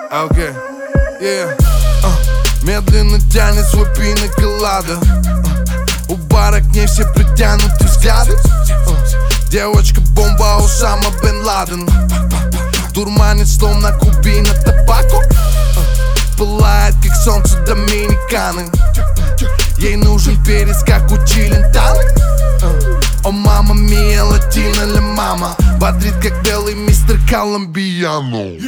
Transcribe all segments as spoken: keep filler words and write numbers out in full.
Okay, yeah. uh, Медленно тянет свой пинаколада. uh, У бара к ней все притянуты взгляды. uh, Девочка-бомба Усама бен Ладен. Дурманит словно кубина табаку. uh, Пылает как солнце Доминиканы. Ей нужен перец, как у Челентано. О мама мия, латина ля мама. Бодрит, как белый мистер Колумбиано.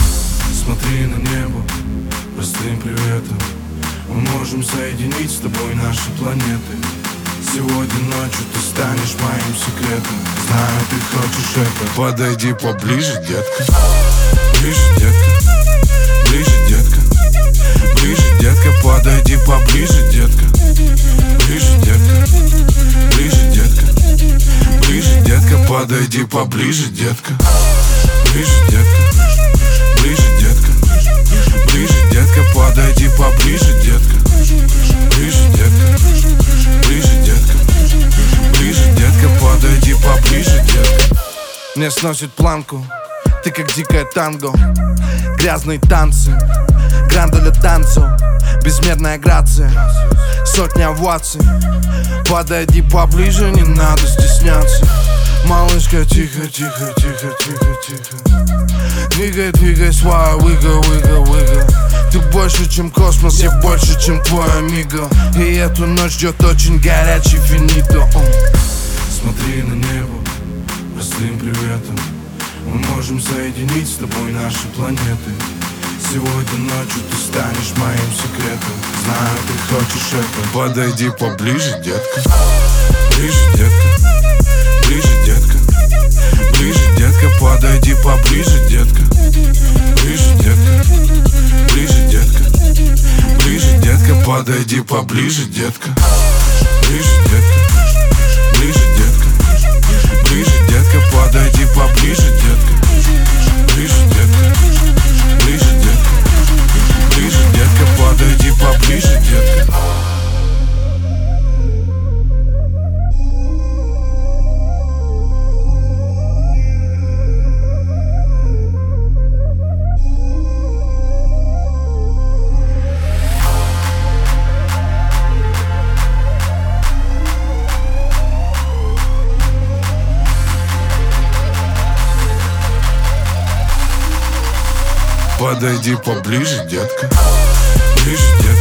Смотри на небо простым приветом. Мы можем соединить с тобой наши планеты. Сегодня ночью ты станешь моим секретом. Знаю, ты хочешь это. Подойди поближе, детка. Ближе, детка. Ближе, детка. Ближе, детка. Подойди поближе, детка. Ближе, детка. Ближе, детка. Ближе, детка. Подойди поближе, детка. Ближе, детка. Ближе, детка. Ближе, детка. Подойди поближе, детка. Ближе, детка. Ближе, детка. Ближе, детка. Подойди поближе, детка. Мне сносит планку, ты как дикое танго. Грязные танцы, гранда для танцев. Безмерная грация, сотня оваций. Подойди поближе, не надо стесняться. Малышка, тихо, тихо, тихо, тихо, тихо. Двигай, двигай свой выга, выга, выга. Ты больше, чем космос, я больше, чем твой амиго. И эту ночь ждет очень горячий финито. Смотри на небо простым приветом. Мы можем соединить с тобой наши планеты. Сегодня ночью ты станешь моим секретом. Знаю, ты хочешь это. Подойди поближе, детка. Ближе, детка. Ближе, детка. Ближе, детка. Подойди поближе, детка. Ближе, детка. Ближе, детка. Ближе, детка. Подойди поближе, детка. Ближе, детка. Ближе, детка. Ближе, детка. Подойди поближе, детка. Ближе, детка. Ближе, детка. Ближе, детка. Подойди поближе, детка. Подойди поближе, детка. Ближе, детка.